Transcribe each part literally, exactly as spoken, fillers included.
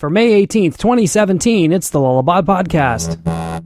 For May eighteenth, twenty seventeen, it's the Lullabot Podcast.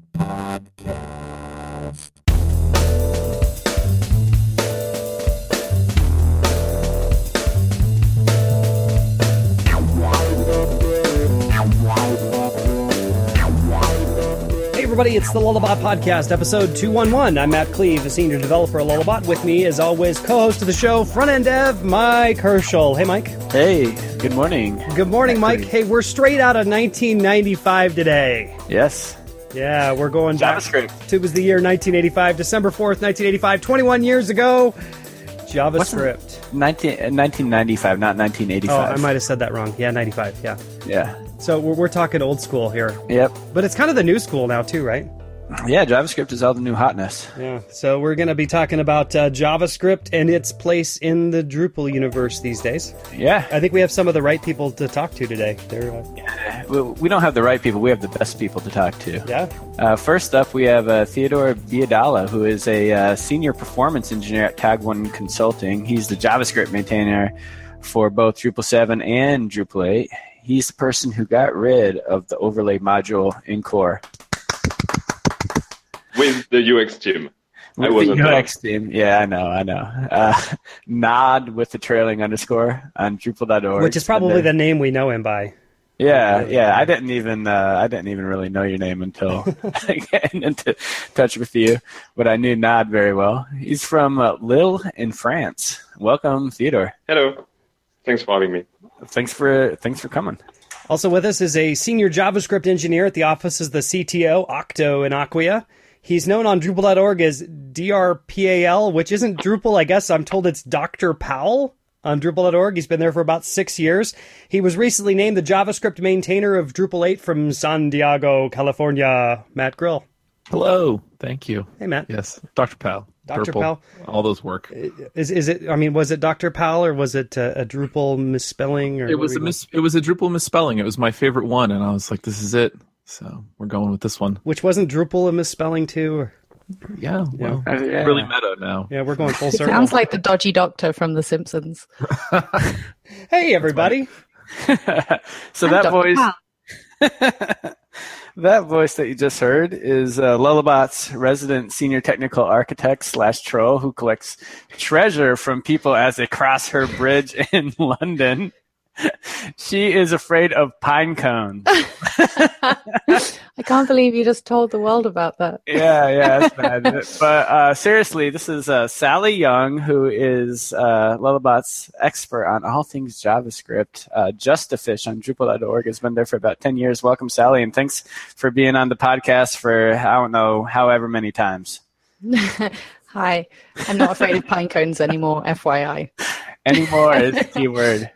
Hey everybody, it's the Lullabot Podcast, episode two eleven. I'm Matt Cleve, a senior developer at Lullabot. With me, as always, co-host of the show, front-end dev, Mike Herschel. Hey, Mike. Hey, good morning. Good morning, Mike. Hey, we're straight out of nineteen ninety-five today. Yes. Yeah, we're going back. JavaScript. It was the year nineteen eighty-five, December fourth, nineteen eighty-five, twenty-one years ago. JavaScript. nineteen, nineteen ninety-five, not nineteen eighty-five. Oh, I might have said that wrong. Yeah, ninety-five, yeah. Yeah. So we're, we're talking old school here. Yep. But it's kind of the new school now, too, right? Yeah, JavaScript is all the new hotness. Yeah, so we're going to be talking about uh, JavaScript and its place in the Drupal universe these days. Yeah. I think we have some of the right people to talk to today. They're, uh, yeah. We, we don't have the right people. We have the best people to talk to. Yeah. Uh, first up, we have uh, Theodore Viadala, who is a uh, senior performance engineer at Tag one Consulting. He's the JavaScript maintainer for both Drupal seven and Drupal eight. He's the person who got rid of the overlay module in core. With the U X team. With I wasn't the U X there. team. Yeah, I know, I know. Uh, Nod with the trailing underscore on Drupal dot org. which is probably the name we know him by. Yeah, yeah. I didn't even uh, I didn't even really know your name until getting into touch with you, but I knew Nod very well. He's from uh, Lille in France. Welcome, Theodore. Hello. Thanks for having me. Thanks for thanks for coming. Also with us is a senior JavaScript engineer at the office of the C T O, Octo in Acquia. He's known on Drupal dot org as D R P A L, which isn't Drupal, I guess. I'm told it's Doctor Powell on Drupal dot org. He's been there for about six years. He was recently named the JavaScript maintainer of Drupal eight from San Diego, California. Matt Grill. Hello. Thank you. Hey, Matt. Yes. Doctor Powell. Doctor Purple, Powell. All those work. Is is it, I mean, was it Doctor Powell or was it a, a Drupal misspelling? Or It was a mis- it was a Drupal misspelling. It was my favorite one, and I was like, this is it. So we're going with this one. Which wasn't Drupal a misspelling too? Or? Yeah. Well, Uh, yeah. really meta now. Yeah, we're going full circle. Sounds like the dodgy doctor from The Simpsons. Hey, everybody. So I'm that Doctor voice Powell. that voice that you just heard is uh, Lullabot's resident senior technical architect slash troll who collects treasure from people as they cross her bridge in London. She is afraid of pine cones. I can't believe you just told the world about that. Yeah, yeah, that's bad. But uh, seriously, this is uh, Sally Young, who is uh, Lullabot's expert on all things JavaScript. Uh, Just a Fish on Drupal dot org has been there for about ten years. Welcome, Sally, and thanks for being on the podcast for, I don't know, however many times. Hi. I'm not afraid of pine cones anymore, F Y I. Anymore is the key word.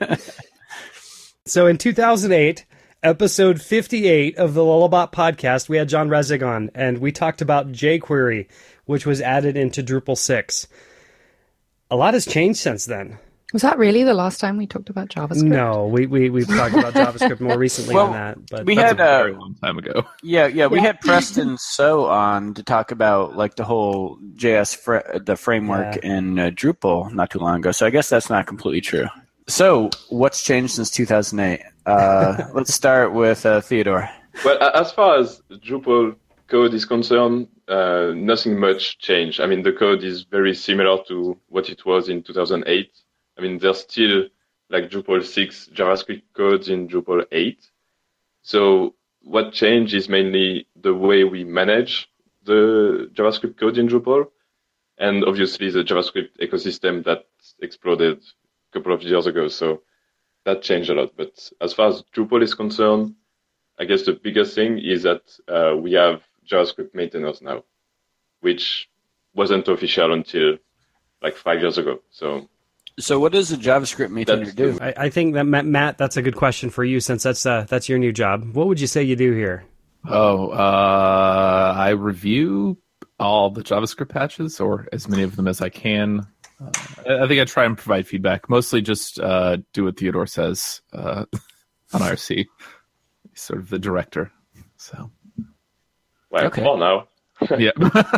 So in two thousand eight, episode fifty-eight of the Lullabot podcast, we had John Resig on, and we talked about jQuery, which was added into Drupal six. A lot has changed since then. Was that really the last time we talked about JavaScript? No, we, we, we've talked about JavaScript more recently Well, than that. But we That's had a uh, very long time ago. Yeah, yeah, we Yeah. had Preston So on to talk about like the whole J S fr- the framework Yeah. in uh, Drupal not too long ago. So I guess that's not completely true. So what's changed since two thousand eight? Uh, let's start with uh, Theodore. Well, a- as far as Drupal code is concerned, uh, nothing much changed. I mean, the code is very similar to what it was in two thousand eight. I mean, there's still like Drupal six JavaScript codes in Drupal eight. So what changed is mainly the way we manage the JavaScript code in Drupal, and obviously the JavaScript ecosystem that exploded a couple of years ago. So that changed a lot. But as far as Drupal is concerned, I guess the biggest thing is that uh, we have JavaScript maintainers now, which wasn't official until like five years ago. So So what does a JavaScript maintainer That's do? the- I, I think that, Matt, Matt, that's a good question for you, since that's uh, that's your new job. What would you say you do here? Oh, uh, I review all the JavaScript patches, or as many of them as I can. Uh, I I think I try and provide feedback. Mostly just uh, do what Theodore says uh, on I R C. He's sort of the director. So well, Okay. come on now. yeah,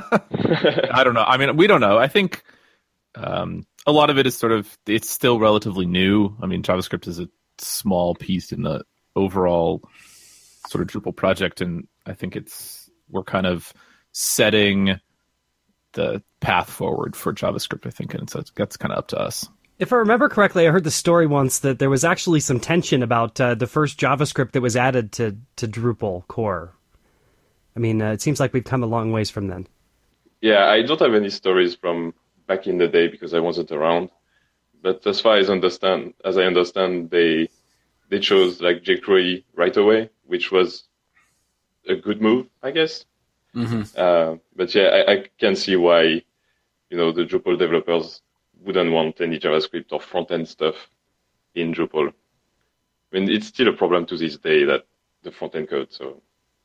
I don't know. I mean, we don't know. I think um, a lot of it is sort of, it's still relatively new. I mean, JavaScript is a small piece in the overall sort of Drupal project, and I think it's we're kind of setting the path forward for JavaScript, I think, and so that's kind of up to us. If I remember correctly, I heard the story once that there was actually some tension about uh, the first JavaScript that was added to, to Drupal core. I mean, uh, it seems like we've come a long ways from then. Yeah, I don't have any stories from back in the day because I wasn't around. But as far as understand, as I understand, they they chose like jQuery right away, which was a good move, I guess. Mm-hmm. Uh, but yeah, I, I can see why, you know, the Drupal developers wouldn't want any JavaScript or front-end stuff in Drupal. I mean, it's still a problem to this day, that the front-end code, so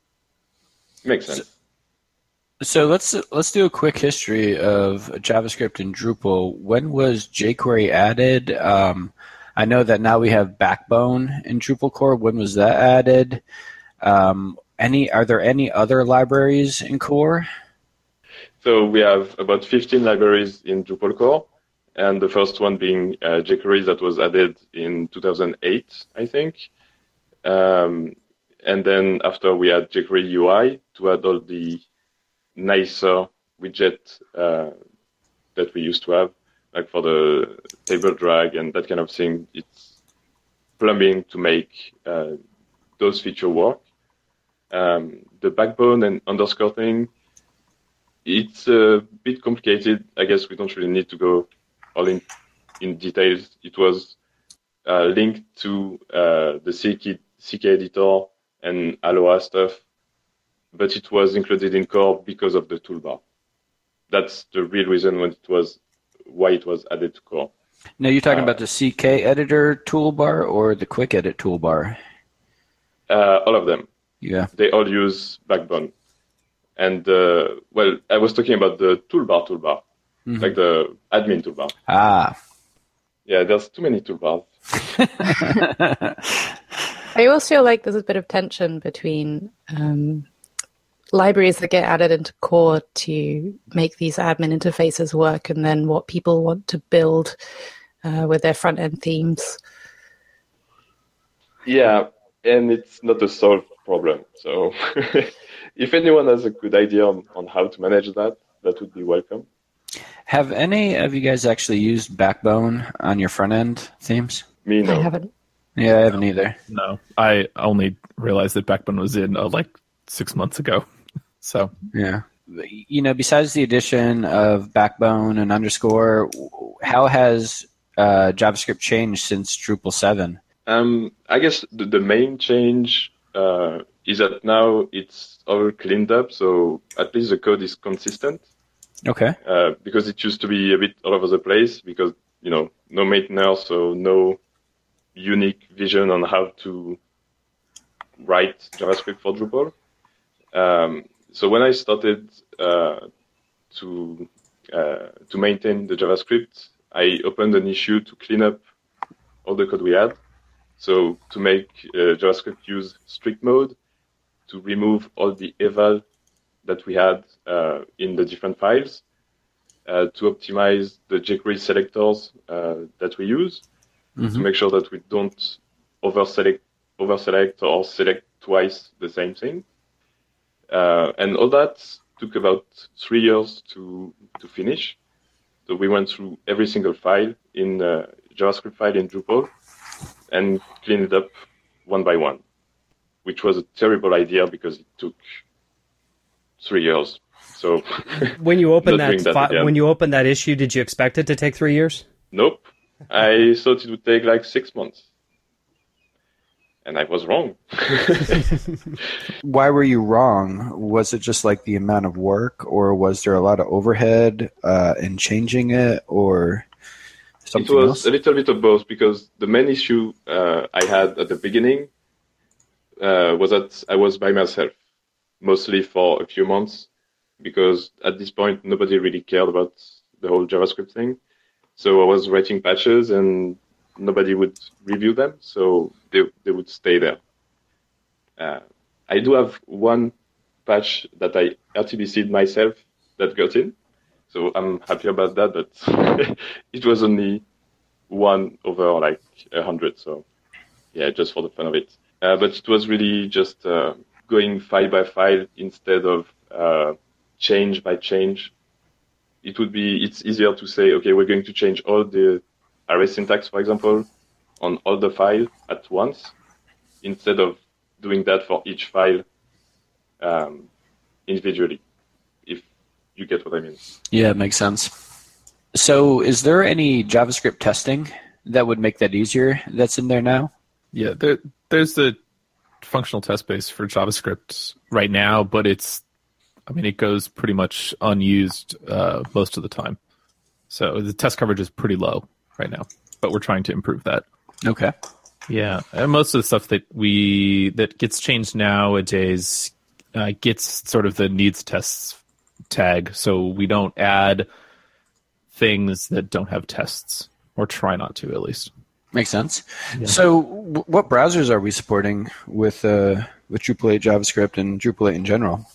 it makes sense. So, so let's let's do a quick history of JavaScript in Drupal. When was jQuery added? Um, I know that now we have Backbone in Drupal core. When was that added? Um, any are there any other libraries in core? So we have about fifteen libraries in Drupal core. And the first one being uh, jQuery that was added in two thousand eight, I think. Um, and then after we had jQuery U I to add all the nicer widget uh, that we used to have, like for the table drag and that kind of thing. It's plumbing to make uh, those features work. Um, the backbone and underscore thing, it's a bit complicated. I guess we don't really need to go all in, in details. It was uh, linked to uh, the C K, C K editor and Aloha stuff, but it was included in core because of the toolbar. That's the real reason when it was why it was added to core. Now you're talking uh, about the C K editor toolbar or the quick edit toolbar? Uh, all of them. Yeah. They all use Backbone. And, uh, well, I was talking about the toolbar toolbar. Mm-hmm. Like the admin toolbar. Ah. Yeah, there's too many toolbars. I also feel like there's a bit of tension between um, libraries that get added into core to make these admin interfaces work and then what people want to build uh, with their front-end themes. Yeah, and it's not a solved problem. So if anyone has a good idea on, on how to manage that, that would be welcome. Have any of you guys actually used Backbone on your front-end themes? Me, no. I haven't. Yeah, I haven't either. No, I only realized that Backbone was in uh, like six months ago. So yeah, you know, besides the addition of Backbone and underscore, how has uh, JavaScript changed since Drupal seven? Um, I guess the, the main change uh, is that now it's all cleaned up, so at least the code is consistent. Okay. Uh, because it used to be a bit all over the place because, you know, no maintainer, so no unique vision on how to write JavaScript for Drupal. Um, so when I started uh, to uh, to maintain the JavaScript, I opened an issue to clean up all the code we had. So to make uh, JavaScript use strict mode, to remove all the eval that we had uh, in the different files, uh, to optimize the jQuery selectors uh, that we use, mm-hmm. to make sure that we don't over-select, over-select or select twice the same thing. Uh, and all that took about three years to, to finish. So we went through every single file in uh, JavaScript file in Drupal and cleaned it up one by one, which was a terrible idea because it took three years. So when you open that, that fi- when you open that issue, did you expect it to take three years? Nope. I thought it would take like six months. And I was wrong. Why were you wrong? Was it just like the amount of work, or was there a lot of overhead uh, in changing it, or something else? It was else? a little bit of both, because the main issue uh, I had at the beginning uh, was that I was by myself, mostly for a few months, because at this point, nobody really cared about the whole JavaScript thing. So I was writing patches and nobody would review them, so they they would stay there. Uh, I do have one patch that I R T B C'd myself that got in, so I'm happy about that, but it was only one over like a hundred, so yeah, just for the fun of it. uh, but it was really just uh, going file by file instead of uh, change by change. It would be, it's easier to say, okay, we're going to change all the array syntax, for example, on all the file at once, instead of doing that for each file um, individually, if you get what I mean. Yeah, it makes sense. So is there any JavaScript testing that would make that easier that's in there now? Yeah, there, there's the functional test base for JavaScript right now, but it's, I mean, it goes pretty much unused uh, most of the time. So the test coverage is pretty low right now, but we're trying to improve that. Okay. Yeah, and most of the stuff that we that gets changed nowadays uh, gets sort of the needs tests tag, so we don't add things that don't have tests, or try not to at least. Makes sense. Yeah. So w- what browsers are we supporting with uh, with Drupal eight JavaScript and Drupal eight in general?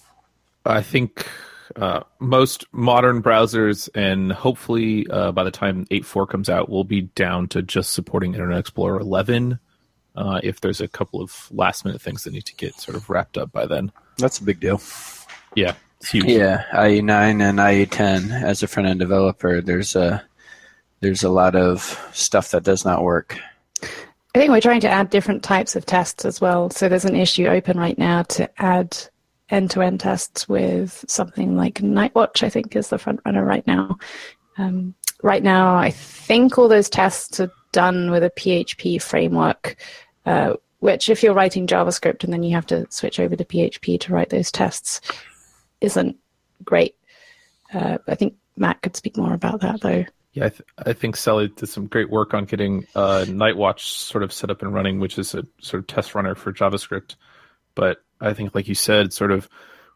I think uh, most modern browsers, and hopefully uh, by the time eight point four comes out, will be down to just supporting Internet Explorer eleven, uh, if there's a couple of last-minute things that need to get sort of wrapped up by then. That's a big deal. Yeah, it's huge. Yeah, I E nine and I E ten as a front-end developer, there's a, there's a lot of stuff that does not work. I think we're trying to add different types of tests as well. So there's an issue open right now to add end-to-end tests with something like Nightwatch, I think, is the front runner right now. Um, right now, I think all those tests are done with a P H P framework, uh, which if you're writing JavaScript and then you have to switch over to P H P to write those tests, isn't great. Uh, I think Matt could speak more about that, though. Yeah, I, th- I think Sally did some great work on getting uh, Nightwatch sort of set up and running, which is a sort of test runner for JavaScript. But I think, like you said, sort of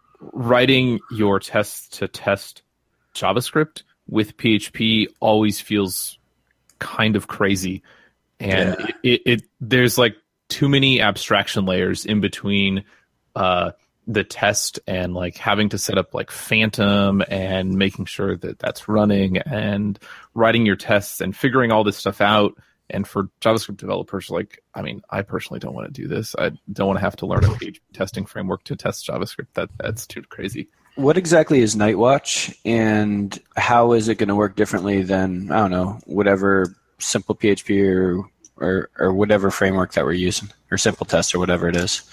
writing your tests to test JavaScript with P H P always feels kind of crazy. And Yeah. it, it, it there's like too many abstraction layers in between uh, the test and like having to set up like Phantom and making sure that that's running and writing your tests and figuring all this stuff out. And for JavaScript developers, like, I mean, I personally don't want to do this. I don't want to have to learn a page testing framework to test JavaScript. That that's too crazy. What exactly is Nightwatch, and how is it going to work differently than, I don't know, whatever simple P H P or, or, or whatever framework that we're using, or simple test or whatever it is?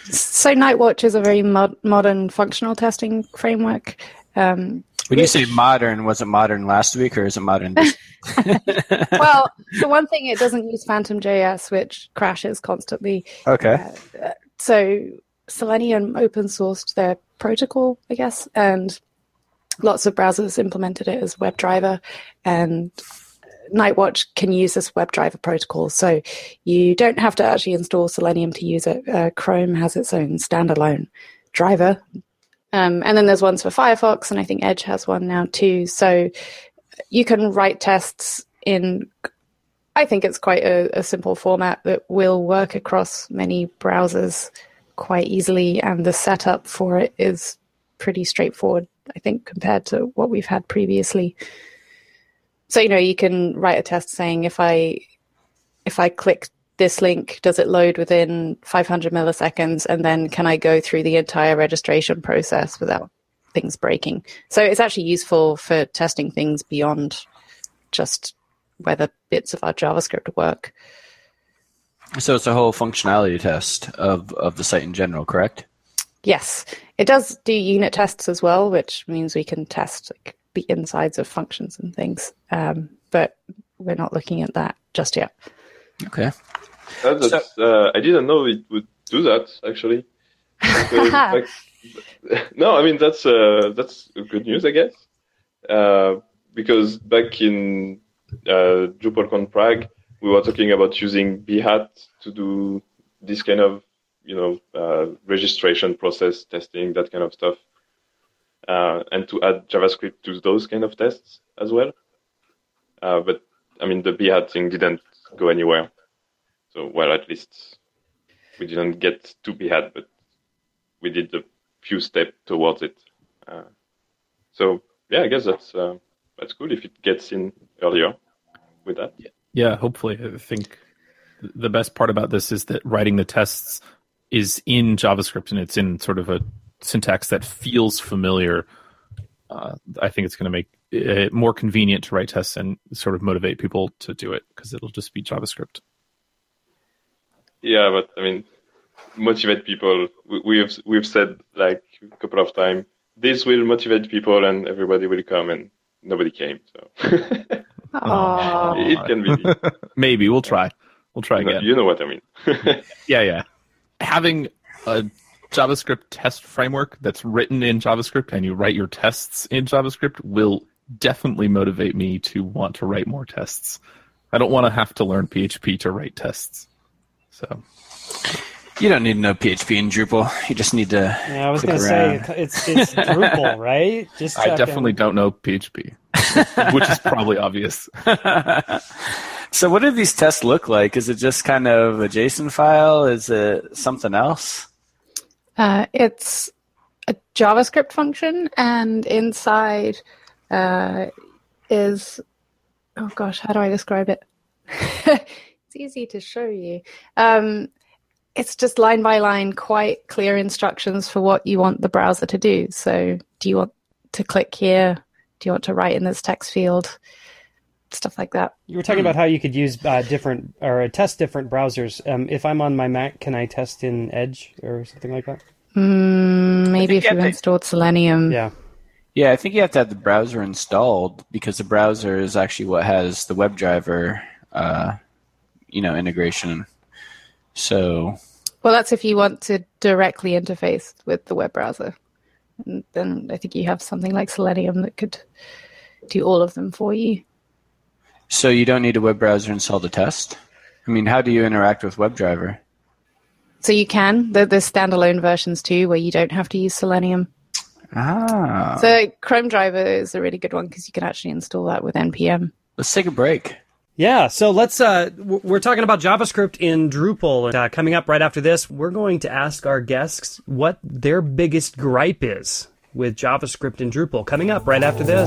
So Nightwatch is a very mod- modern functional testing framework. Um, When you say modern, was it modern last week or is it modern this well, for one thing, it doesn't use Phantom J S, which crashes constantly. Okay. Uh, so Selenium open sourced their protocol, I guess, and lots of browsers implemented it as WebDriver, and Nightwatch can use this WebDriver protocol. So you don't have to actually install Selenium to use it. Uh, Chrome has its own standalone driver. Um, and then there's ones for Firefox, and I think Edge has one now too. So you can write tests in, I think it's quite a, a simple format that will work across many browsers quite easily, and the setup for it is pretty straightforward, I think, compared to what we've had previously. So, you know, you can write a test saying if I if I click this link, does it load within five hundred milliseconds? And then can I go through the entire registration process without things breaking? So it's actually useful for testing things beyond just whether bits of our JavaScript work. So it's a whole functionality test of, of the site in general, correct? Yes. It does do unit tests as well, which means we can test like, the insides of functions and things. Um, but we're not looking at that just yet. Okay. Uh, that's, uh, I didn't know it would do that, actually. Because, like, no, I mean, that's uh, that's good news, I guess. Uh, because back in uh, DrupalCon Prague, we were talking about using Behat to do this kind of, you know, uh, registration process, testing, that kind of stuff. Uh, and to add JavaScript to those kind of tests as well. Uh, but, I mean, the Behat thing didn't go anywhere. So, well, at least we didn't get to Behat, but we did a few steps towards it. Uh, so, yeah, I guess that's uh, that's cool if it gets in earlier with that. Yeah, hopefully. I think the best part about this is that writing the tests is in JavaScript and it's in sort of a syntax that feels familiar. Uh, I think it's going to make it more convenient to write tests and sort of motivate people to do it because it'll just be JavaScript. Yeah, but I mean, motivate people. We, we've we've said like a couple of times, this will motivate people and everybody will come, and nobody came. So it can be. Maybe we'll try. We'll try You know, again. you know what I mean. Yeah, yeah. Having a JavaScript test framework that's written in JavaScript and you write your tests in JavaScript will definitely motivate me to want to write more tests. I don't want to have to learn P H P to write tests. So You don't need to know P H P and Drupal. You just need to. Yeah, I was click going to say, around. it's it's Drupal, right? Just I checking. definitely don't know P H P, which is probably obvious. So what do these tests look like? Is it just kind of a JSON file? Is it something else? Uh, it's a JavaScript function, and inside uh, is, oh gosh, how do I describe it? It's easy to show you. Um, it's just line by line, quite clear instructions for what you want the browser to do. So do you want to click here? Do you want to write in this text field? Stuff like that. You were talking about how you could use uh, different or uh, test different browsers. Um, if I'm on my Mac, can I test in Edge or something like that? Mm, maybe if you you have to- installed Selenium. Yeah. Yeah, I think you have to have the browser installed because the browser is actually what has the WebDriver, uh, you know, integration. So Well, that's if you want to directly interface with the web browser. And then I think you have something like Selenium that could do all of them for you. So you don't need a web browser installed to test? I mean, how do you interact with WebDriver? So you can. There- There's standalone versions too where you don't have to use Selenium. Ah. So Chrome driver is a really good one because you can actually install that with N P M. Let's take a break. Yeah, so let's, uh, w- we're talking about JavaScript in Drupal. And, uh, coming up right after this, we're going to ask our guests what their biggest gripe is with JavaScript in Drupal. Coming up right after this.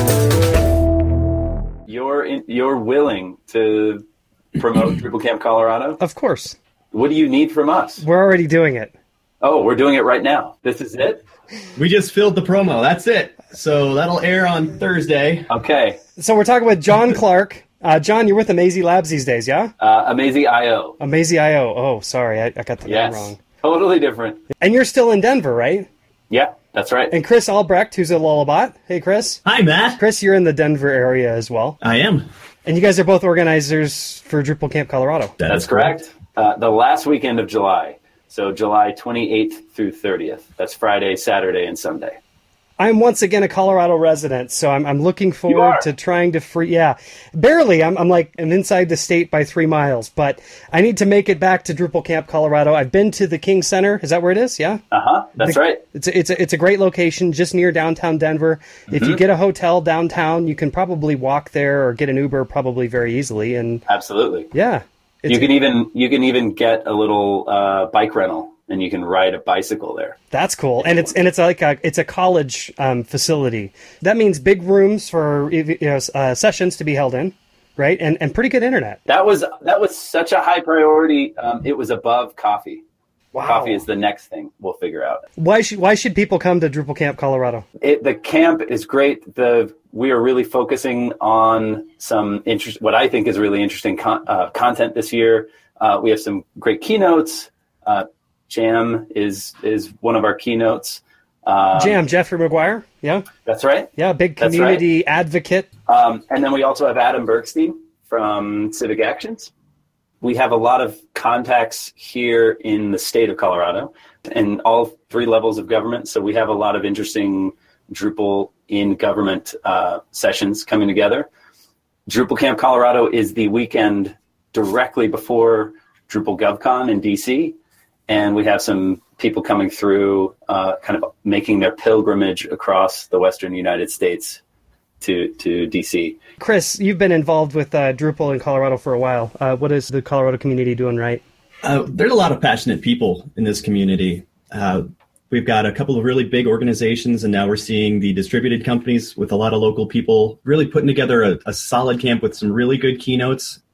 You're in, you're willing to promote Drupal Camp Colorado? Of course. What do you need from us? We're already doing it. Oh, we're doing it right now. This is it? We just filled the promo. That's it. So that'll air on Thursday. Okay. So we're talking with John Clark. Uh, John, you're with Amazy Labs these days, yeah? Uh, Amazy I O. Amazy I O. Oh, sorry, I, I got the Yes. name wrong. Totally different. And you're still in Denver, right? Yeah, that's right. And Chris Albrecht, who's at Lullabot. Hey, Chris. Hi, Matt. Chris, you're in the Denver area as well. I am. And you guys are both organizers for Drupal Camp Colorado. That That's is correct. Uh, the last weekend of July. So July twenty-eighth through thirtieth. That's Friday, Saturday, and Sunday. I'm once again a Colorado resident, so I'm, I'm looking You forward are? to trying to free. Yeah, barely. I'm, I'm like I'm inside the state by three miles, but I need to make it back to Drupal Camp Colorado. I've been to the King Center. Is that where it is? Yeah. Uh-huh. That's The- right. It's a, it's a, it's a great location, just near downtown Denver. If Mm-hmm. you get a hotel downtown, you can probably walk there or get an Uber probably very easily. And Absolutely. yeah, it's, You can even you can even get a little uh, bike rental, and you can ride a bicycle there. that's cool. And it's and it's like a it's a college um, facility. That means big rooms for you know, uh, sessions to be held in, right? And and pretty good internet. That was that was such a high priority. Um, it was above coffee. Wow. Coffee is the next thing we'll figure out. Why should why should people come to Drupal Camp Colorado? It, the camp is great. The we are really focusing on some interest. What I think is really interesting con- uh, content this year. Uh, we have some great keynotes. Uh, Jam is is one of our keynotes. Um, Jam, Jeffrey McGuire. Yeah. That's right. Yeah, big That's community advocate. Um, and then we also have Adam Bergstein from Civic Actions. We have a lot of contacts here in the state of Colorado and all three levels of government. So we have a lot of interesting Drupal in government uh, sessions coming together. Drupal Camp Colorado is the weekend directly before Drupal GovCon in D C. And we have some people coming through uh, kind of making their pilgrimage across the Western United States to, to D C. Chris, you've been involved with uh, Drupal in Colorado for a while. Uh, what is the Colorado community doing right? Uh, there's a lot of passionate people in this community. Uh, we've got a couple of really big organizations, and now we're seeing the distributed companies with a lot of local people really putting together a, a solid camp with some really good keynotes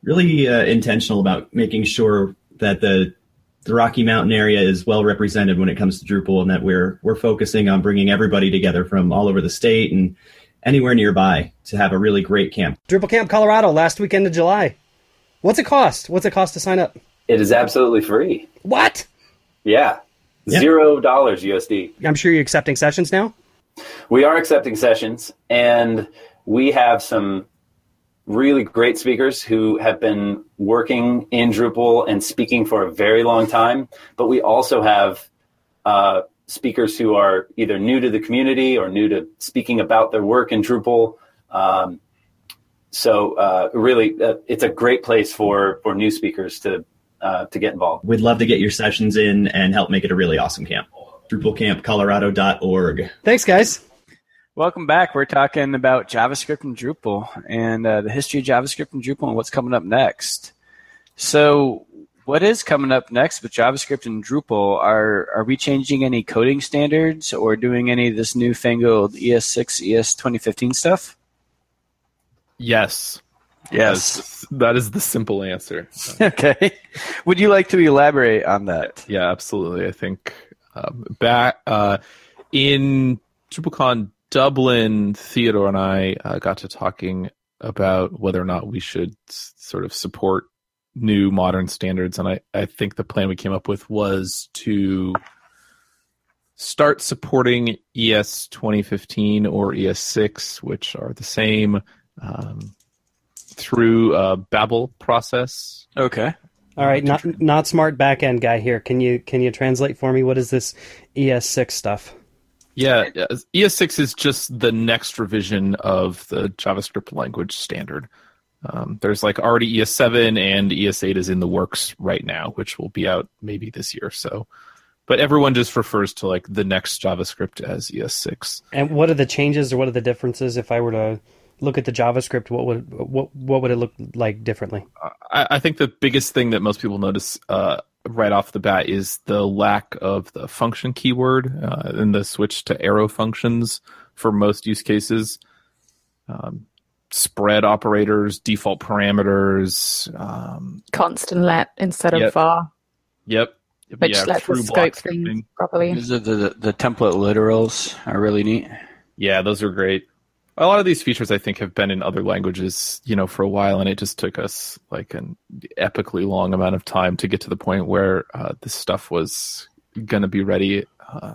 really uh, intentional about making sure that the the Rocky Mountain area is well represented when it comes to Drupal, and that we're we're focusing on bringing everybody together from all over the state and anywhere nearby to have a really great camp. Drupal Camp Colorado, last weekend of July. What's it cost? What's it cost to sign up? It is absolutely free. What? Yeah. Yeah. Zero dollars U S D. I'm sure you're accepting sessions now? We are accepting sessions, and we have some really great speakers who have been working in Drupal and speaking for a very long time. But we also have uh, speakers who are either new to the community or new to speaking about their work in Drupal. Um, so uh, really, uh, it's a great place for, for new speakers to uh, to get involved. We'd love to get your sessions in and help make it a really awesome camp. Drupal camp colorado dot org. Thanks, guys. Welcome back. We're talking about JavaScript and Drupal and uh, the history of JavaScript and Drupal and what's coming up next. So what is coming up next with JavaScript and Drupal? Are are we changing any coding standards or doing any of this newfangled E S six, E S twenty fifteen stuff? Yes. Yes. That is the simple answer. Okay. Would you like to elaborate on that? Yeah, absolutely. I think um, back uh, in DrupalCon Dublin, Theodore and I uh, got to talking about whether or not we should s- sort of support new modern standards. And I, I think the plan we came up with was to start supporting E S twenty fifteen or E S six, which are the same, um, through a Babel process. Okay. All right, not not smart backend guy here. Can you can you translate for me? What is this E S six stuff? Yeah, E S six is just the next revision of the JavaScript language standard. Um, there's like already E S seven and E S eight is in the works right now, which will be out maybe this year or so. But everyone just refers to like the next JavaScript as E S six. And what are the changes or what are the differences? If I were to look at the JavaScript, what would what what would it look like differently? I, I think the biggest thing that most people notice uh, right off the bat is the lack of the function keyword uh, and the switch to arrow functions for most use cases. Um, spread operators, default parameters. Um, Constant let instead of Yep. var, yep. which yeah, lets through us block scope things scripting. properly. These are the, the, the template literals are really neat. Yeah, those are great. A lot of these features, I think, have been in other languages, you know, for a while, and it just took us like an epically long amount of time to get to the point where uh, this stuff was going to be ready. Uh,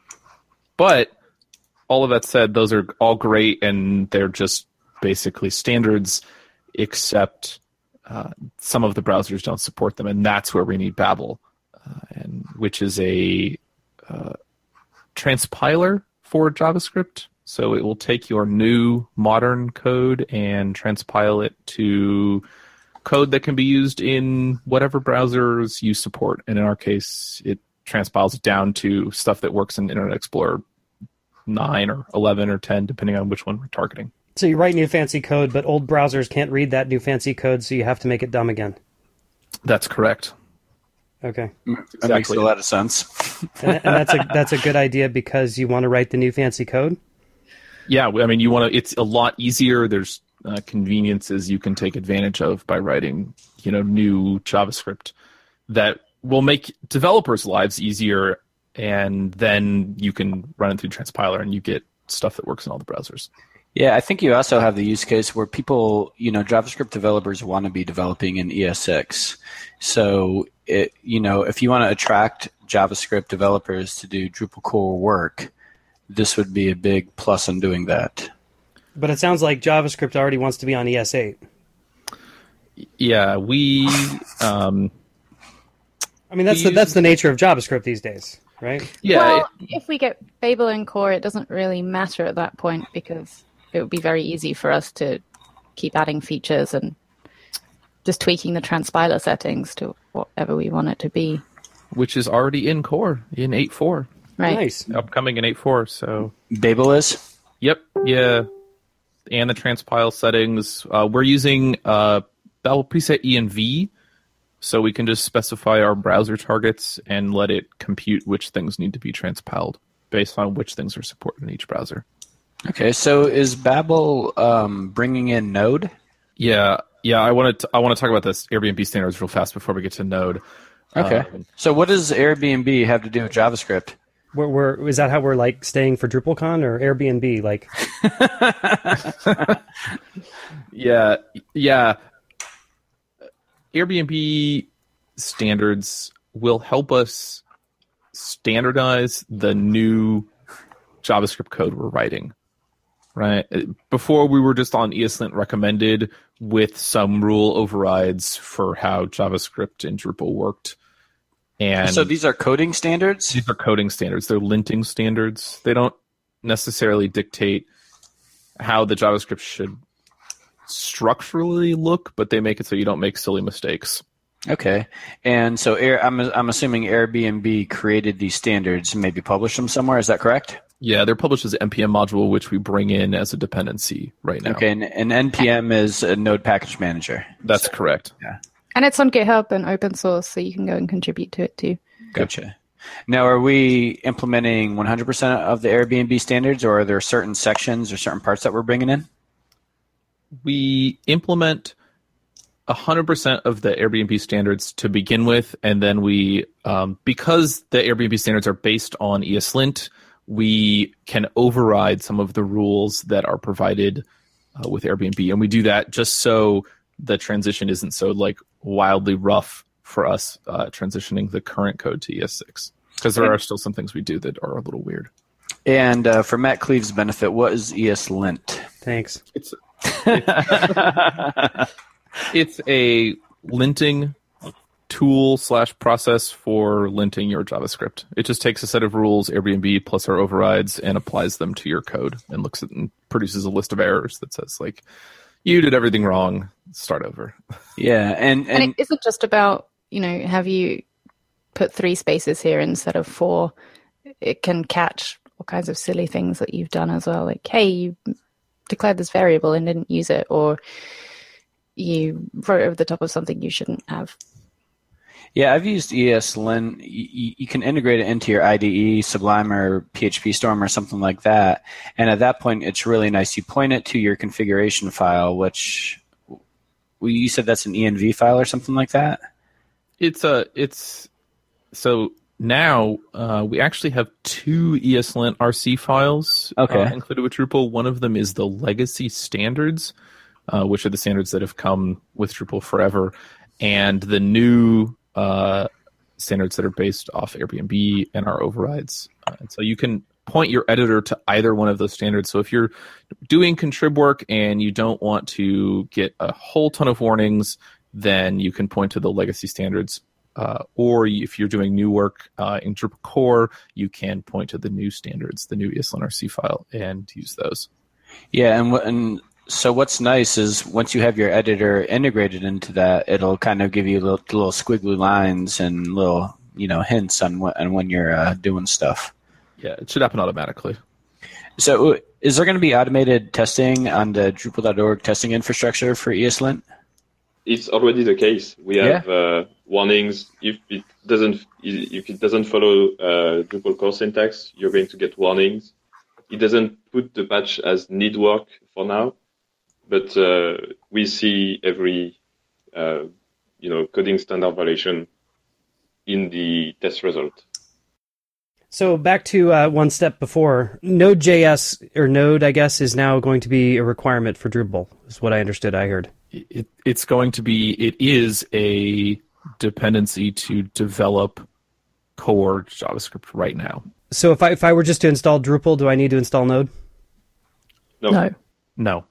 but all of that said, those are all great, and they're just basically standards, except uh, some of the browsers don't support them, and that's where we need Babel, uh, and which is a uh, transpiler for JavaScript. So it will take your new modern code and transpile it to code that can be used in whatever browsers you support. And in our case, it transpiles it down to stuff that works in Internet Explorer nine or eleven or ten, depending on which one we're targeting. So you write new fancy code, but old browsers can't read that new fancy code, so you have to make it dumb again. That's correct. Okay. That makes a lot of sense. and, and that's a that's a good idea because you want to write the new fancy code. Yeah, I mean, you want to. It's a lot easier. There's uh, conveniences you can take advantage of by writing, you know, new JavaScript that will make developers' lives easier, and then you can run it through Transpiler, and you get stuff that works in all the browsers. Yeah, I think you also have the use case where people, you know, JavaScript developers want to be developing in E S six. So, it, you know, if you want to attract JavaScript developers to do Drupal core work, this would be a big plus in doing that. But it sounds like JavaScript already wants to be on E S eight. Yeah, we. Um, I mean, that's we the, that's the nature of JavaScript these days, right? yeah, well, it- if we get Babel and Core, it doesn't really matter at that point because it would be very easy for us to keep adding features and just tweaking the transpiler settings to whatever we want it to be. which is already in core in eight point four. Right. Nice. Upcoming in eight point four. So. Babel is? Yep. Yeah. And the transpile settings. Uh, we're using uh, Babel preset E N V, so we can just specify our browser targets and let it compute which things need to be transpiled based on which things are supported in each browser. Okay, so is Babel um, bringing in Node? Yeah. Yeah, I want to. I want to talk about this Airbnb standards real fast before we get to Node. Okay. Um, so what does Airbnb have to do with JavaScript? We're, we're, is that how we're like staying for DrupalCon or Airbnb? Like, yeah, yeah. Airbnb standards will help us standardize the new JavaScript code we're writing. Right. Before we were just on ESLint recommended with some rule overrides for how JavaScript and Drupal worked. And so these are coding standards? These are coding standards. They're linting standards. They don't necessarily dictate how the JavaScript should structurally look, but they make it so you don't make silly mistakes. Okay. And so Air, I'm I'm assuming Airbnb created these standards and maybe published them somewhere. Is that correct? Yeah, they're published as an N P M module, which we bring in as a dependency right now. Okay, and, and N P M is a Node Package Manager. That's so, correct. Yeah. And it's on GitHub and open source, so you can go and contribute to it too. Gotcha. Now, are we implementing one hundred percent of the Airbnb standards, or are there certain sections or certain parts that we're bringing in? We implement one hundred percent of the Airbnb standards to begin with, and then we, um, because the Airbnb standards are based on ESLint, we can override some of the rules that are provided uh, with Airbnb, and we do that just so the transition isn't so like wildly rough for us uh, transitioning the current code to E S six, because there are still some things we do that are a little weird. And uh, for Matt Cleave's benefit, what is ESLint? Thanks. It's it's, it's a linting tool slash process for linting your JavaScript. It just takes a set of rules, Airbnb plus our overrides, and applies them to your code and looks at and produces a list of errors that says like, you did everything wrong, start over. Yeah, and, and, and it isn't just about, you know, have you put three spaces here instead of four? It can catch all kinds of silly things that you've done as well. Like, hey, you declared this variable and didn't use it, or you wrote over the top of something you shouldn't have. Yeah, I've used ESLint. You, you can integrate it into your I D E, Sublime, or P H P Storm, or something like that. And at that point, it's really nice. You point it to your configuration file, which well, you said that's an E N V file or something like that. It's a it's so now uh, we actually have two ESLint R C files okay. uh, included with Drupal. One of them is the legacy standards, uh, which are the standards that have come with Drupal forever, and the new uh, standards that are based off Airbnb and our overrides. Uh, and so you can point your editor to either one of those standards. So if you're doing contrib work and you don't want to get a whole ton of warnings, then you can point to the legacy standards. Uh, or if you're doing new work uh, in Drupal core, you can point to the new standards, the new ESLint R C file, and use those. Yeah, and and so what's nice is once you have your editor integrated into that, it'll kind of give you little, little squiggly lines and little, you know, hints on what, on when you're uh, doing stuff. Yeah, it should happen automatically. So is there going to be automated testing on the Drupal dot org testing infrastructure for ESLint? It's already the case. We have yeah. uh, warnings if it doesn't if it doesn't follow uh, Drupal core syntax. You're going to get warnings. It doesn't put the patch as need work for now, but uh, we see every uh, you know coding standard violation in the test result. So back to uh, one step before, Node.js, or Node, I guess, is now going to be a requirement for Drupal, is what I understood, I heard. It, it's going to be, it is a dependency to develop core JavaScript right now. So if I if I were just to install Drupal, do I need to install Node? No. No. No.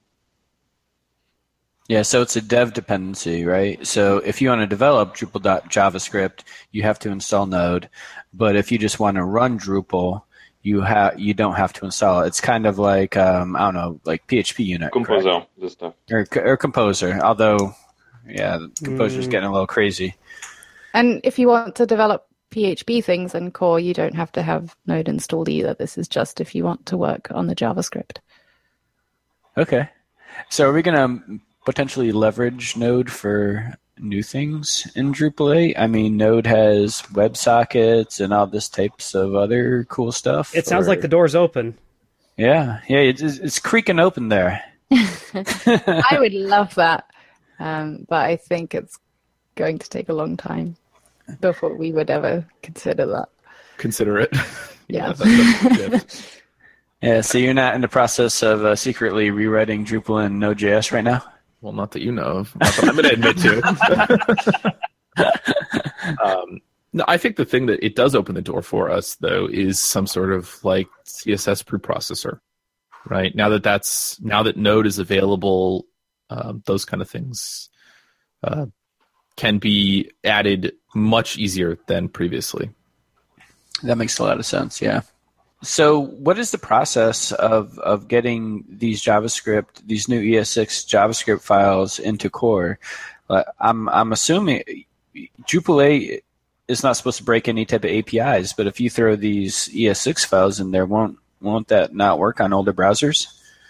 Yeah, so it's a dev dependency, right? So if you want to develop Drupal.JavaScript, you have to install Node. But if you just want to run Drupal, you have you don't have to install it. It's kind of like um, I don't know, like P H P unit, Composer, correct? the stuff, or or Composer. Although, yeah, Composer's Mm. getting a little crazy. And if you want to develop P H P things in core, you don't have to have Node installed either. This is just if you want to work on the JavaScript. Okay, so are we gonna potentially leverage Node for new things in Drupal eight? I mean, Node has WebSockets and all this types of other cool stuff. It sounds or... like the door's open. Yeah, yeah, it's, it's creaking open there. I would love that. Um, but I think it's going to take a long time before we would ever consider that. Consider it. Yeah. that, that's Yeah, so you're not in the process of uh, secretly rewriting Drupal in Node.js right now? Well, not that you know of. Not that I'm going to admit to. um, no, I think the thing that it does open the door for us, though, is some sort of like C S S preprocessor, right? Now that that's now that Node is available, um, those kind of things uh, can be added much easier than previously. That makes a lot of sense, yeah. So what is the process of, of getting these JavaScript, these new E S six JavaScript files into Core? Uh, I'm I'm assuming Drupal eight is not supposed to break any type of A P Is, but if you throw these E S six files in there, won't won't that not work on older browsers?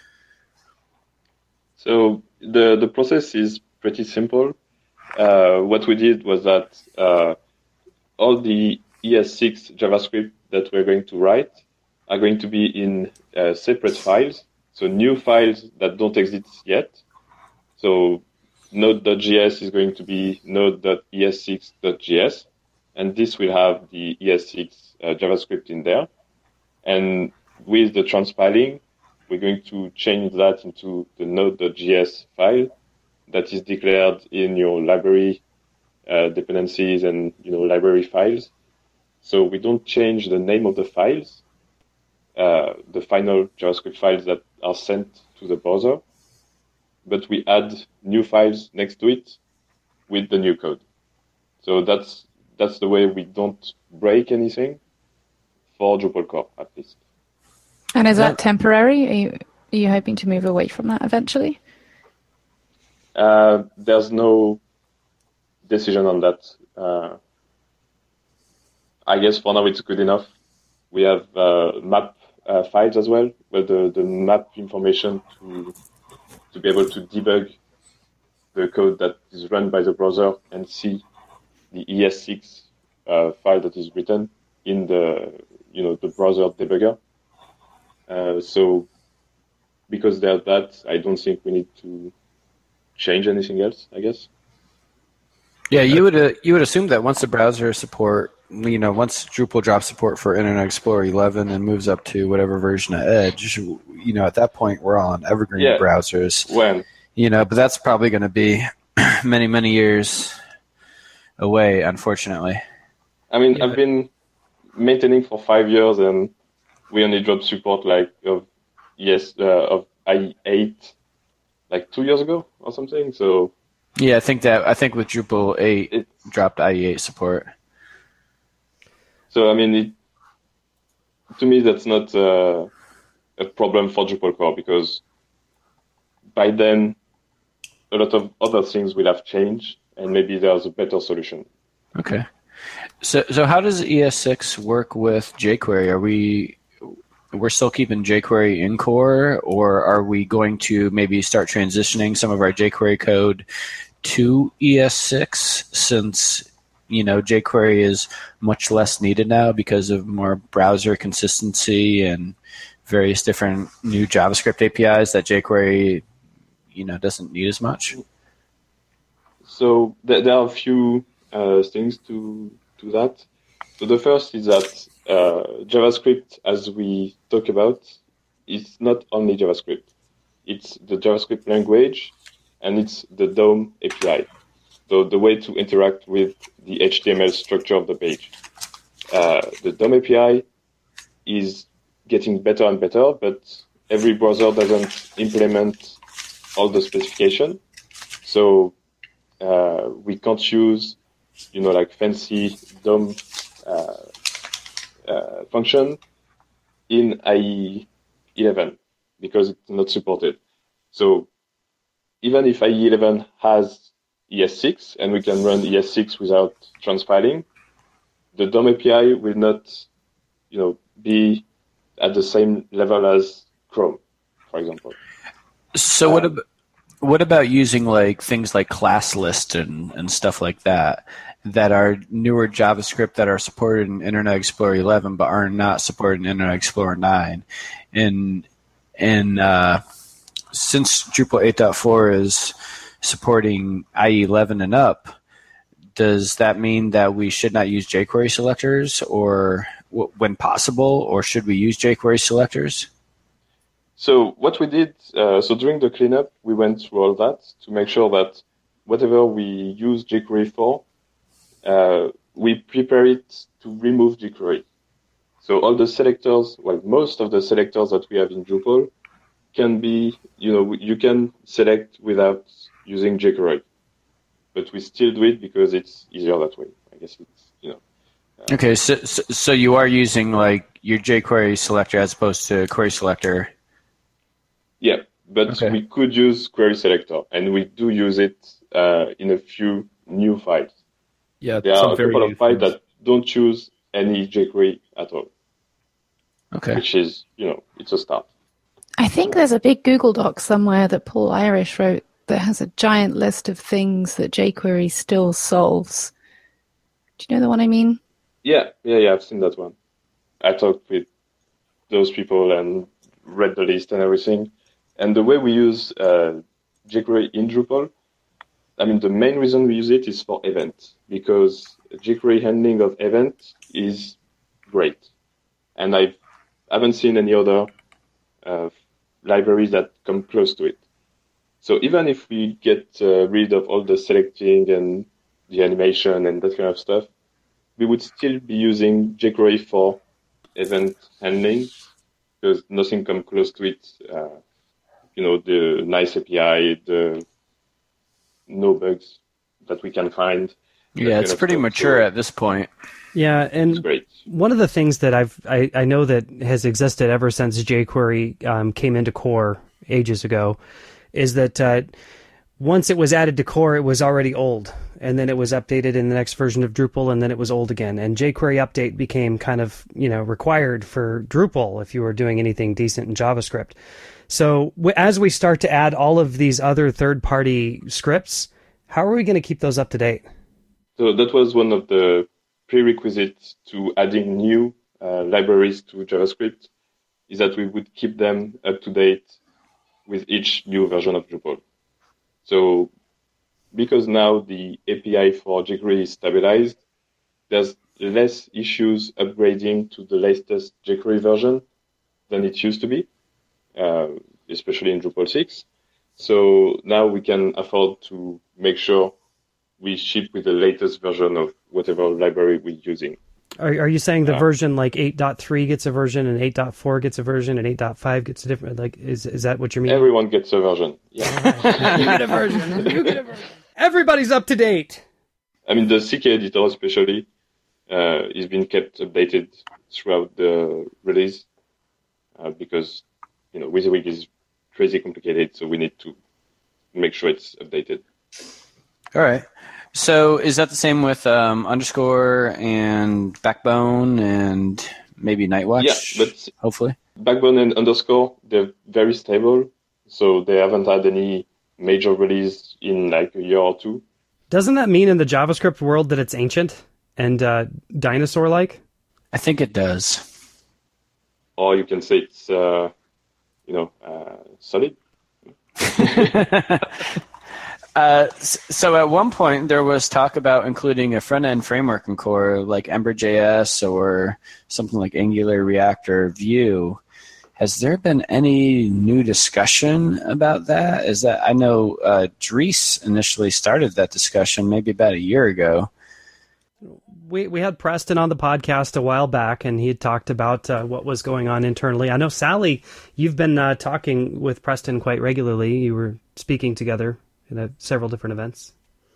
So the, the process is pretty simple. Uh, what we did was that uh, all the E S six JavaScript that we're going to write are going to be in uh, separate files, so new files that don't exist yet. So node.js is going to be node dot E S six dot J S, and this will have the E S six uh, JavaScript in there. And with the transpiling, we're going to change that into the node.js file that is declared in your library uh, dependencies and you know library files. So we don't change the name of the files, uh, the final JavaScript files that are sent to the browser, but we add new files next to it with the new code. So that's that's the way we don't break anything for Drupal core, at least. And is that temporary? Are you, are you hoping to move away from that eventually? Uh, there's no decision on that. Uh, I guess for now it's good enough. We have uh, map uh, files as well, where the, the map information to to be able to debug the code that is run by the browser and see the E S six uh, file that is written in the you know the browser debugger. Uh, so because there's that, I don't think we need to change anything else, I guess. Yeah, you would uh, you would assume that once the browser support, you know, once Drupal drops support for Internet Explorer eleven and moves up to whatever version of Edge, you know, at that point we're all on evergreen yeah. browsers. When? You know, but that's probably going to be many, many years away, unfortunately. I mean, Yeah, I've but- been maintaining for five years, and we only dropped support like of yes uh, of I E eight like two years ago or something. So Yeah, I think that I think with Drupal eight it, dropped I E eight support. so I mean, it, to me that's not uh, a problem for Drupal core because by then a lot of other things will have changed, and maybe there's a better solution. Okay. So so how does E S six work with jQuery? Are we we're still keeping jQuery in core, or are we going to maybe start transitioning some of our jQuery code to E S six since, you know, jQuery is much less needed now because of more browser consistency and various different new JavaScript A P Is that jQuery, you know, doesn't need as much? So there, there are a few uh, things to to that. So the first is that uh, JavaScript, as we talk about, is not only JavaScript. It's the JavaScript language, and it's the D O M A P I. So the way to interact with the H T M L structure of the page. Uh, the D O M A P I is getting better and better, but every browser doesn't implement all the specification. So uh, we can't use, you know, like fancy D O M uh, uh, function in I E eleven because it's not supported. So even if I E eleven has E S six and we can run E S six without transpiling, the D O M A P I will not, you know, be at the same level as Chrome, for example. So Um, what about what about using like things like class list and, and stuff like that that are newer JavaScript that are supported in Internet Explorer eleven but are not supported in Internet Explorer nine? And and uh, since Drupal eight point four is supporting I E eleven and up, does that mean that we should not use jQuery selectors, or w- when possible, or should we use jQuery selectors? So what we did, uh, so during the cleanup, we went through all that to make sure that whatever we use jQuery for, uh, we prepare it to remove jQuery. So all the selectors, well, most of the selectors that we have in Drupal can be, you know, you can select without using jQuery, but we still do it because it's easier that way. I guess it's, you know. Uh, okay, so, so so you are using like your jQuery selector as opposed to query selector. Yeah, but okay. we could use query selector, and we do use it uh, in a few new files. Yeah, there are a couple of files things. that don't choose any jQuery at all. Okay. Which is, you know, it's a start. I think there's a big Google Doc somewhere that Paul Irish wrote that has a giant list of things that jQuery still solves. Do you know the one I mean? Yeah, yeah, yeah, I've seen that one. I talked with those people and read the list and everything. And the way we use uh, jQuery in Drupal, I mean, the main reason we use it is for events, because jQuery handling of events is great. And I haven't seen any other uh, libraries that come close to it. So even if we get uh, rid of all the selecting and the animation and that kind of stuff, we would still be using jQuery for event handling, because nothing comes close to it. Uh, you know, the nice A P I, the no bugs that we can find. Yeah, it's pretty mature so, at this point. Yeah, and great. One of the things that I've I, I know that has existed ever since jQuery um, came into Core ages ago is that uh, once it was added to Core, it was already old, and then it was updated in the next version of Drupal, and then it was old again. And jQuery update became kind of, you know, required for Drupal if you were doing anything decent in JavaScript. So w- as we start to add all of these other third-party scripts, how are we going to keep those up to date? So that was one of the prerequisites to adding new uh, libraries to JavaScript, is that we would keep them up to date with each new version of Drupal. So because now the A P I for jQuery is stabilized, there's less issues upgrading to the latest jQuery version than it used to be, uh, especially in Drupal six. So now we can afford to make sure we ship with the latest version of whatever library we're using. Are, are you saying the Uh, version like eight point three gets a version and eight point four gets a version and eight point five gets a different, like, is is that what you mean? Everyone gets a version. Yeah. You get a version. You get a version. Everybody's up to date. I mean, the C K editor especially uh, is being kept updated throughout the release uh, because, you know, WYSIWYG is crazy complicated, so we need to make sure it's updated. All right. So is that the same with um, underscore and backbone and maybe Nightwatch? Yeah, but hopefully. Backbone and underscore, they're very stable, so they haven't had any major release in like a year or two. Doesn't that mean in the JavaScript world that it's ancient and uh, dinosaur-like? I think it does. Or you can say it's, uh, you know, uh, solid. Uh, so at one point there was talk about including a front-end framework in Core, like Ember.js or something like Angular, React, or Vue. Has there been any new discussion about that? Is that I know uh, Dries initially started that discussion maybe about a year ago. We we had Preston on the podcast a while back, and he had talked about uh, what was going on internally. I know, Sally, you've been uh, talking with Preston quite regularly. You were speaking together in a, several different events.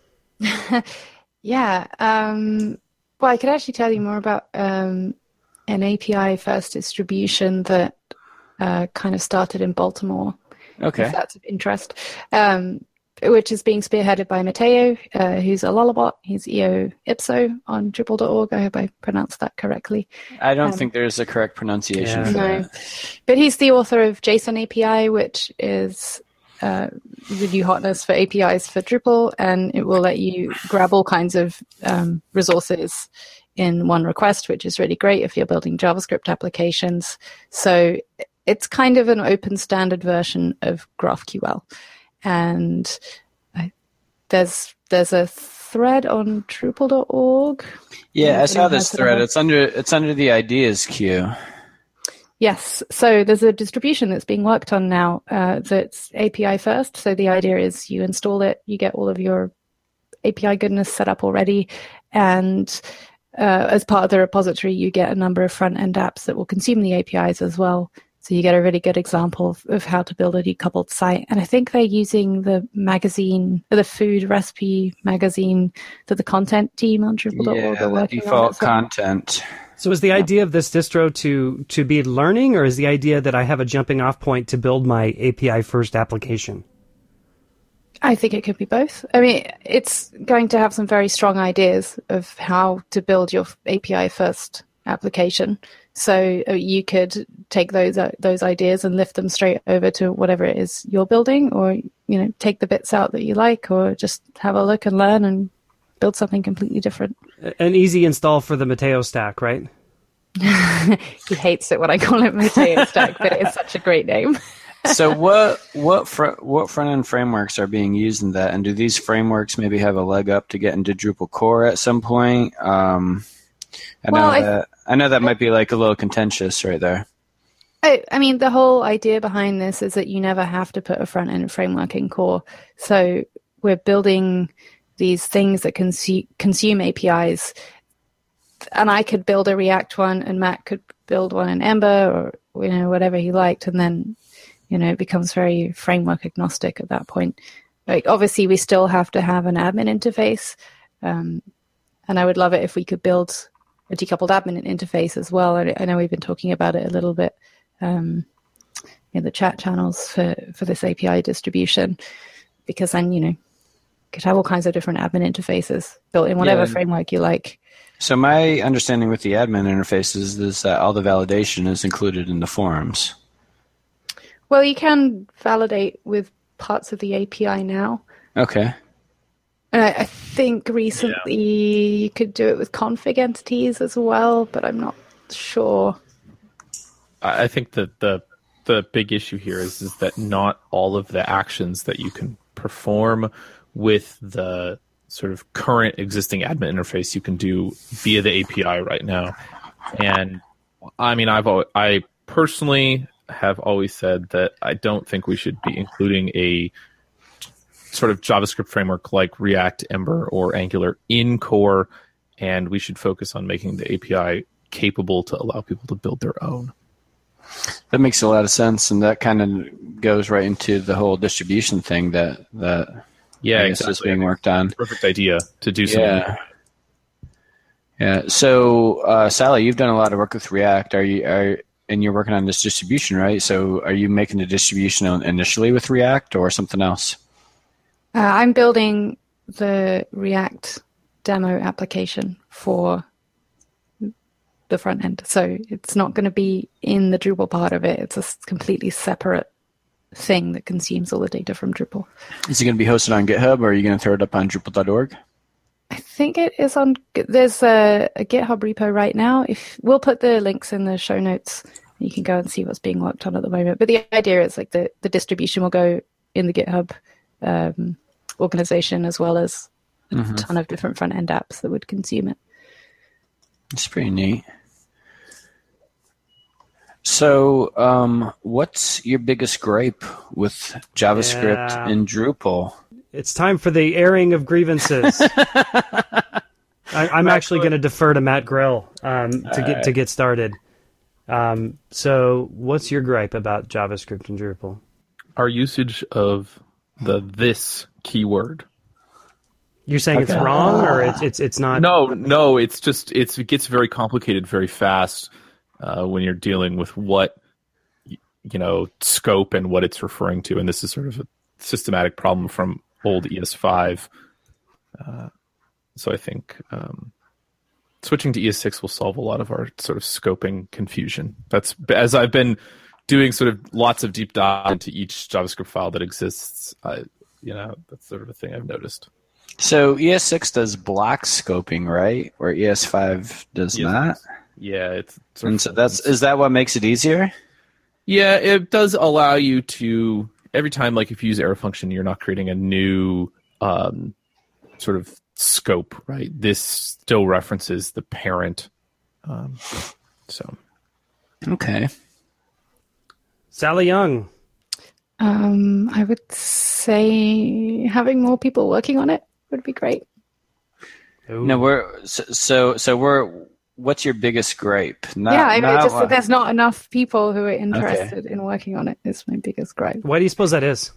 Yeah. Um, well, I could actually tell you more about um, an A P I first distribution that uh, kind of started in Baltimore. Okay. If that's of interest. Um, which is being spearheaded by Matteo, uh, who's a Lullabot. He's E O ipso on Drupal dot org. I hope I pronounced that correctly. I don't Um, think there's a correct pronunciation Yeah. for No. that. But he's the author of JSON A P I, which is uh, the new hotness for A P Is for Drupal, and it will let you grab all kinds of um, resources in one request, which is really great if you're building JavaScript applications. So it's kind of an open standard version of GraphQL. And I there's there's a thread on Drupal dot org. Yeah, I saw this has it thread. on- It's under it's under the ideas queue. Yes, so there's a distribution that's being worked on now uh, that's A P I first. So the idea is you install it, you get all of your A P I goodness set up already, and uh, as part of the repository, you get a number of front-end apps that will consume the A P Is as well. So you get a really good example of, of how to build a decoupled site. And I think they're using the magazine, the food recipe magazine that the content team on Drupal dot org Yeah, are the working on. default as well. content. So is the idea of this distro to to be learning, or is the idea that I have a jumping off point to build my A P I first application? I think it could be both. I mean, it's going to have some very strong ideas of how to build your A P I first application. So uh, you could take those uh, those ideas and lift them straight over to whatever it is you're building, or you know, take the bits out that you like, or just have a look and learn and build something completely different. An easy install for the Mateo stack, right? He hates it when I call it Mateo Stack, but it's such a great name. So what what fr- what front end frameworks are being used in that, and do these frameworks maybe have a leg up to get into Drupal core at some point? Um, I know Well, I- that I know that might be like a little contentious right there. I, I mean, the whole idea behind this is that you never have to put a front end framework in core. So we're building these things that consume, consume A P Is, and I could build a React one, and Matt could build one in Ember, or you know, whatever he liked, and then you know, it becomes very framework agnostic at that point. Like, obviously, we still have to have an admin interface, um, and I would love it if we could build a decoupled admin interface as well. I, I know we've been talking about it a little bit um, in the chat channels for for this A P I distribution, because then you know. Could have all kinds of different admin interfaces built in whatever Yeah. framework you like. So my understanding with the admin interfaces is that all the validation is included in the forums. Well, you can validate with parts of the A P I now. Okay. And I, I think recently you could do it with config entities as well, but I'm not sure. I I think that the the big issue here is is that not all of the actions that you can perform with the sort of current existing admin interface you can do via the A P I right now. And I mean, I've al- I personally have always said that I don't think we should be including a sort of JavaScript framework like React, Ember, or Angular in core, and we should focus on making the A P I capable to allow people to build their own. That makes a lot of sense, and that kind of goes right into the whole distribution thing that that Yeah, I guess is exactly. being worked on. Perfect idea to do something. Yeah. Yeah. So, uh, Sally, you've done a lot of work with React. Are you are and you're working on this distribution, right? So, are you making the distribution on- initially with React or something else? Uh, I'm building the React demo application for the front end. So it's not going to be in the Drupal part of it. It's a s- completely separate thing that consumes all the data from Drupal. Is it going to be hosted on GitHub, or are you going to throw it up on Drupal dot org? I think it is on. There's a, a GitHub repo right now. If we'll put the links in the show notes, you can go and see what's being worked on at the moment. But the idea is like the, the distribution will go in the GitHub um, organization, as well as a Mhm. ton of different front end apps that would consume it. It's pretty neat. So, um, what's your biggest gripe with JavaScript Yeah. and Drupal? It's time for the airing of grievances. I, I'm actually going to defer to Matt Grill um, to get to get started. Um, so, what's your gripe about JavaScript and Drupal? Our usage of the this keyword. You're saying it's wrong, or it's it's it's not? No, no, it's just it's it gets very complicated very fast uh, when you're dealing with what y- you know scope and what it's referring to, and this is sort of a systematic problem from old E S five. Uh, so I think um, switching to E S six will solve a lot of our sort of scoping confusion. That's as I've been doing sort of lots of deep dive into each JavaScript file that exists. I, you know, that's sort of a thing I've noticed. So E S six does block scoping, right? Where E S five does Yes. not. Yeah, it's sort And of- so that's is that what makes it easier? Yeah, it does allow you to every time, like if you use arrow function, you're not creating a new um, sort of scope, right? This still references the parent. Um, so, Okay. Sally Young. Um, I would say having more people working on it would be great. Ooh. No, we're so so, so we're. What's your biggest gripe? Not, yeah, I mean, not just what- that there's not enough people who are interested in working on it is my biggest gripe. Why do you suppose that is?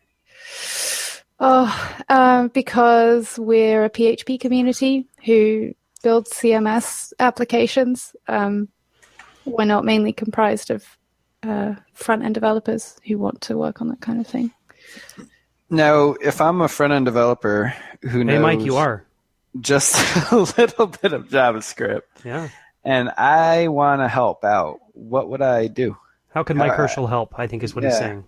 Oh, um, because we're a P H P community who builds C M S applications. Um, we're not mainly comprised of uh, front-end developers who want to work on that kind of thing. Now, if I'm a front-end developer who knows Hey, Mike, you are. just a little bit of JavaScript, Yeah. and I want to help out, what would I do? How can Mike Uh, Herschel help? I think is what he's yeah. saying.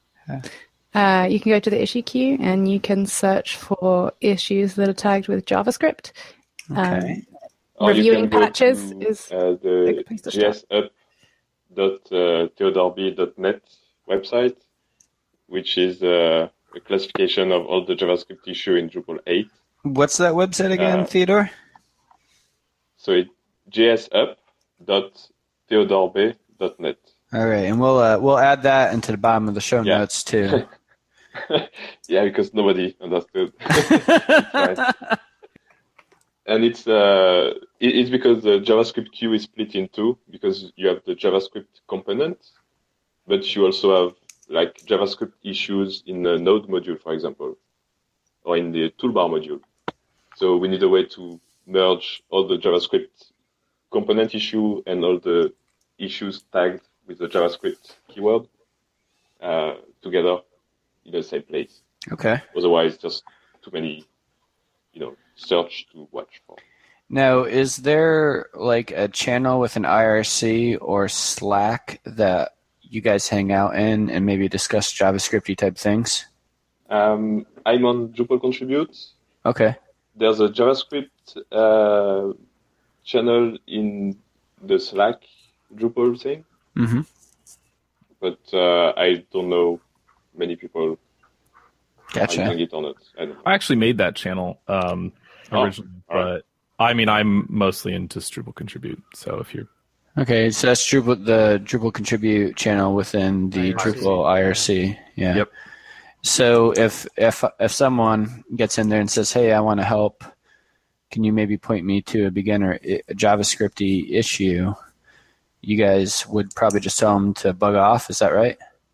Uh, you can go to the issue queue and you can search for issues that are tagged with JavaScript. Okay. Um, Or you reviewing can go patches to, is uh, a the good place to start. gsup dot theodore b dot net website, which is uh, a classification of all the JavaScript issue in Drupal eight. What's that website again, Uh, Theodore? So it's gsup dot theodore b dot net. All right, and we'll uh, we'll add that into the bottom of the show Yeah. notes too. Yeah, because nobody understood. Right. And it's uh, it- it's because the JavaScript queue is split in two, because you have the JavaScript component, but you also have like JavaScript issues in the Node module, for example, or in the toolbar module. So we need a way to merge all the JavaScript component issue and all the issues tagged with the JavaScript keyword uh, together in the same place. Okay. Otherwise, just too many, you know, search to watch for. Now, is there like a channel with an I R C or Slack that you guys hang out in and maybe discuss JavaScripty type things? Um, I'm on Drupal Contribute. Okay. There's a JavaScript uh, channel in the Slack Drupal thing, Mm-hmm. but uh, I don't know many people are using Gotcha. it or not. I don't know. I actually made that channel um, Oh, originally, all right. but I mean, I'm mostly into Drupal Contribute. So if you're Okay, so that's Drupal, the Drupal Contribute channel within the I R C. Drupal I R C. Yeah. Yep. So if if if someone gets in there and says, "Hey, I want to help," can you maybe point me to a beginner i- JavaScripty issue? You guys would probably just tell them to bug off. Is that right?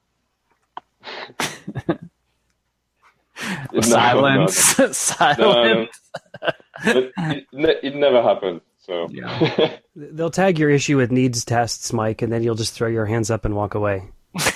No, Silence. no, no. Silence. No, no. But it, ne- it never happened. So Yeah. They'll tag your issue with needs tests, Mike, and then you'll just throw your hands up and walk away.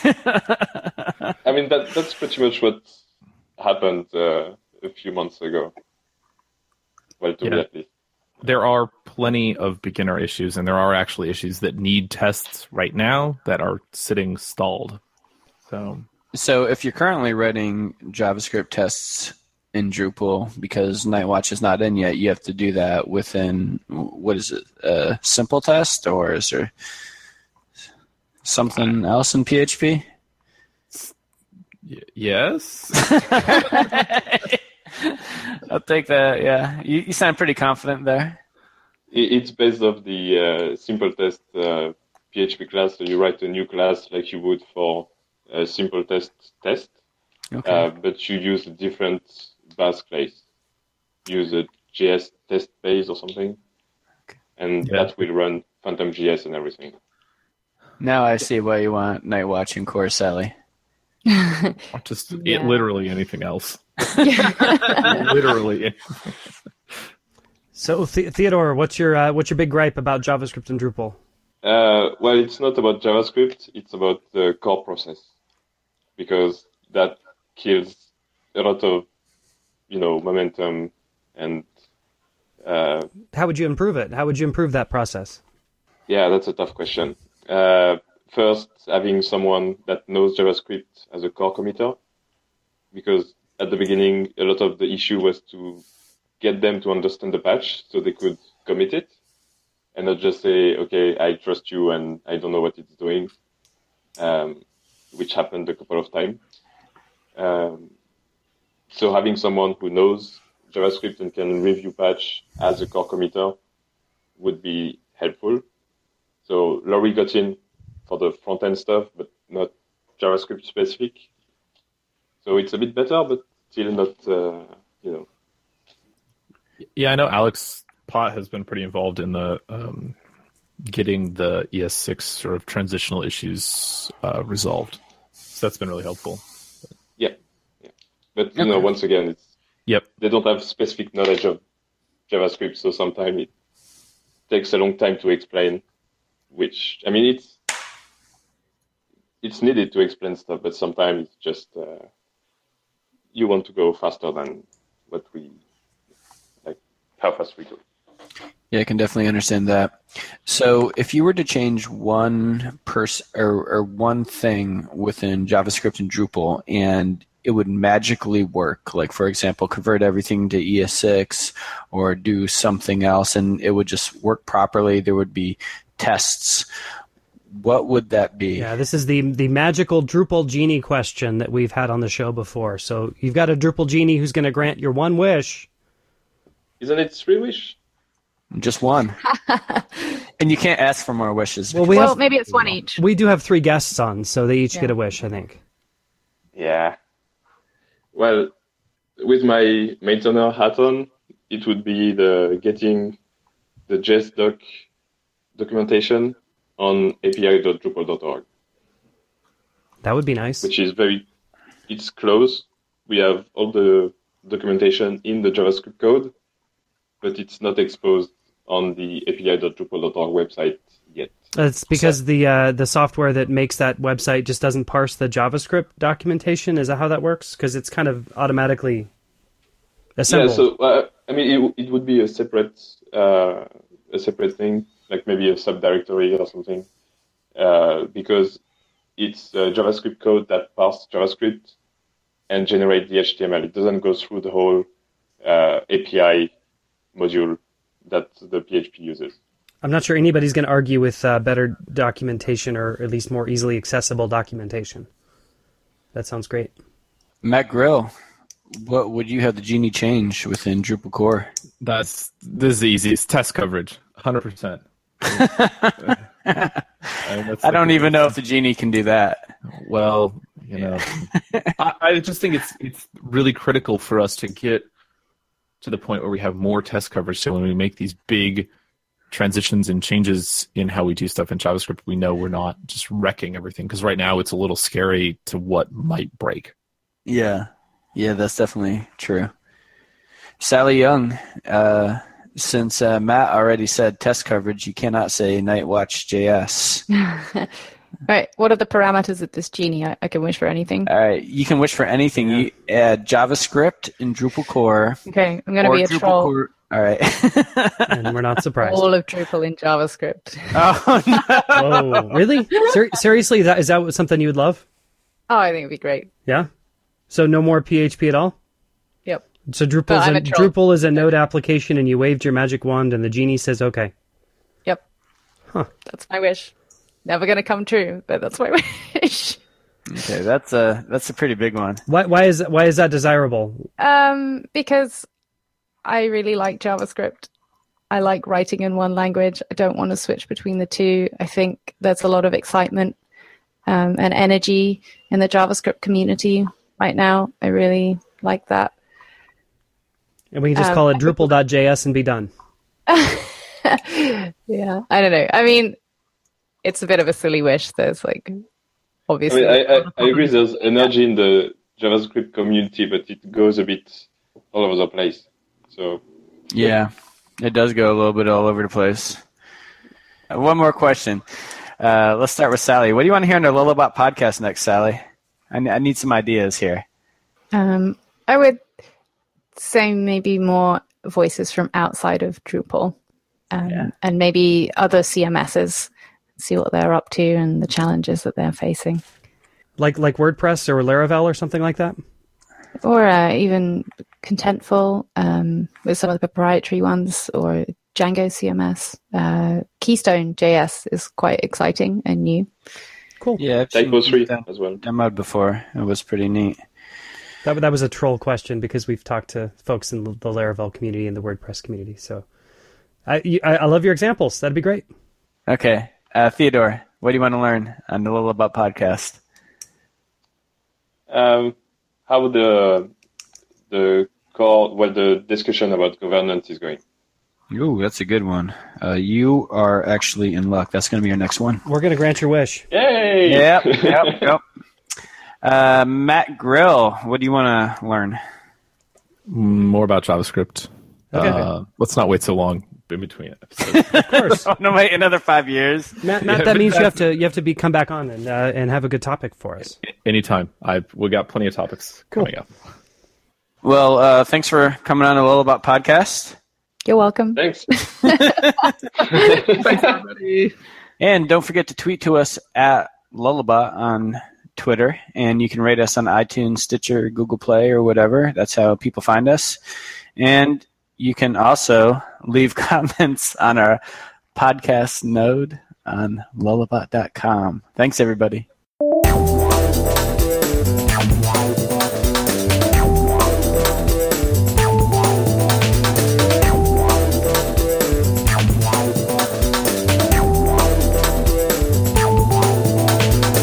I mean that that's pretty much what happened uh, a few months ago. Well, to me Yeah. at least. there are plenty of beginner issues, and there are actually issues that need tests right now that are sitting stalled. So So if you're currently writing JavaScript tests in Drupal because Nightwatch is not in yet, you have to do that within, what is it, a simple test, or is there something else in P H P? y- yes, I'll take that, yeah. You, you sound pretty confident there. It, it's based off the uh, simple test uh, P H P class. So you write a new class like you would for a simple test test, Okay. uh, but you use a different base class. Use a J S test base or something, and Yeah. that will run Phantom J S and everything. Now I see why you want Nightwatch and Core Sally. just Yeah. it, literally anything else. Yeah. literally. So, the- Theodore, what's your uh, what's your big gripe about JavaScript and Drupal? Uh, well, it's not about JavaScript. It's about the core process, because that kills a lot of, you know, momentum and. Uh, How would you improve it? How would you improve that process? Yeah, that's a tough question. Uh, first, having someone that knows JavaScript as a core committer, because at the beginning, a lot of the issue was to get them to understand the patch so they could commit it, and not just say, okay, I trust you and I don't know what it's doing, um, which happened a couple of times. Um, so having someone who knows JavaScript and can review patch as a core committer would be helpful. So Laurie got in for the front end stuff, but not JavaScript specific. So it's a bit better, but still not, uh, you know. Yeah, I know Alex Pott has been pretty involved in the um, getting the E S six sort of transitional issues uh, resolved. So that's been really helpful. Yeah, yeah. But you okay. know, once again, it's yep. they don't have specific knowledge of JavaScript, so sometimes it takes a long time to explain. Which I mean, it's it's needed to explain stuff, but sometimes it's just uh, you want to go faster than what we like, how fast we go. Yeah, I can definitely understand that. So if you were to change one person or, or one thing within JavaScript and Drupal and it would magically work, like for example, convert everything to E S six or do something else and it would just work properly, there would be tests, what would that be? Yeah, this is the the magical Drupal genie question that we've had on the show before. So you've got a Drupal genie who's going to grant your one wish. Isn't it three wish? Just one. And you can't ask for more wishes. Well, we well have, maybe it's one each. We do have three guests on, so they each yeah. get a wish, I think. Yeah. Well, with my maintainer hat on, it would be the getting the JSDoc documentation on A P I dot drupal dot org. That would be nice. Which is very, it's close. We have all the documentation in the JavaScript code, but it's not exposed on the A P I dot drupal dot org website yet. It's because so, the uh, the software that makes that website just doesn't parse the JavaScript documentation. Is that how that works? Because it's kind of automatically assembled. Yeah, so uh, I mean, it, it would be a separate uh, a separate thing, like maybe a subdirectory or something, uh, because it's uh, JavaScript code that parses JavaScript and generate the H T M L. It doesn't go through the whole uh, A P I module that the P H P uses. I'm not sure anybody's going to argue with uh, better documentation or at least more easily accessible documentation. That sounds great. Matt Grill, what would you have the genie change within Drupal core? That's this is the easiest. Test coverage, one hundred percent. I, mean, I don't even know if the genie can do that. Well, you know, I, I just think it's it's really critical for us to get to the point where we have more test coverage. So when we make these big transitions and changes in how we do stuff in JavaScript, we know we're not just wrecking everything. Because right now it's a little scary to what might break. Yeah, yeah, that's definitely true. Sally Young, uh, since uh, Matt already said test coverage, you cannot say Nightwatch J S. Right. What are the parameters of this genie? I, I can wish for anything. All right. You can wish for anything. Yeah. You add JavaScript in Drupal core. Okay. I'm going to be a Drupal troll. Core. All right. And we're not surprised. All of Drupal in JavaScript. Oh, no. Whoa, really? Ser- seriously, is that, is that something you would love? Oh, I think it'd be great. Yeah? So no more P H P at all? Yep. So Drupal is a, a Drupal is a Node application and you waved your magic wand and the genie says okay. Yep. Huh. That's my wish. Never going to come true, but that's my wish. Okay, that's a that's a pretty big one. Why why is why is that desirable? Um, because I really like JavaScript. I like writing in one language. I don't want to switch between the two. I think there's a lot of excitement um, and energy in the JavaScript community right now. I really like that. And we can just um, call it Drupal dot J S and be done. Yeah, I don't know. I mean, it's a bit of a silly wish. There's like, obviously. I, mean, I, I, I agree there's energy in the JavaScript community, but it goes a bit all over the place. So yeah, it does go a little bit all over the place. Uh, one more question. Uh, let's start with Sally. What do you want to hear on the Lullabot podcast next, Sally? I, I need some ideas here. Um, I would say maybe more voices from outside of Drupal, um, yeah. and maybe other C M Ss. See what they're up to and the challenges that they're facing. Like like WordPress or Laravel or something like that? Or uh, even Contentful um, with some of the proprietary ones, or Django C M S. Uh, Keystone J S is quite exciting and new. Cool. Yeah, I've Typo seen three that as well. demoed before. It was pretty neat. That that was a troll question because we've talked to folks in the Laravel community and the WordPress community. So I you, I, I love your examples. That'd be great. Okay, uh, Theodore, what do you want to learn on the Lullabot podcast? Um, how the the call, well, the discussion about governance is going. Ooh, that's a good one. Uh, you are actually in luck. That's going to be your next one. We're going to grant your wish. Yay! Yep, yep, yep. Uh, Matt Grill, what do you want to learn? More about JavaScript. Okay. Uh, let's not wait so long in between episodes. Of course. Oh, no, wait, another five years. Matt, Matt Yeah, that but means you have that's- to you have to be come back on and uh, and have a good topic for us. Anytime. I we got plenty of topics Cool. coming up. Well, uh, thanks for coming on the Lullabot podcast. You're welcome. Thanks. Thanks, everybody. And don't forget to tweet to us at Lullabot on Twitter, and you can rate us on iTunes, Stitcher, Google Play, or whatever. That's how people find us. And you can also leave comments on our podcast node on lullabot dot com. Thanks, everybody.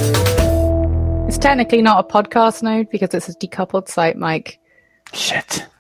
It's technically not a podcast node because it's a decoupled site, Mike. Shit.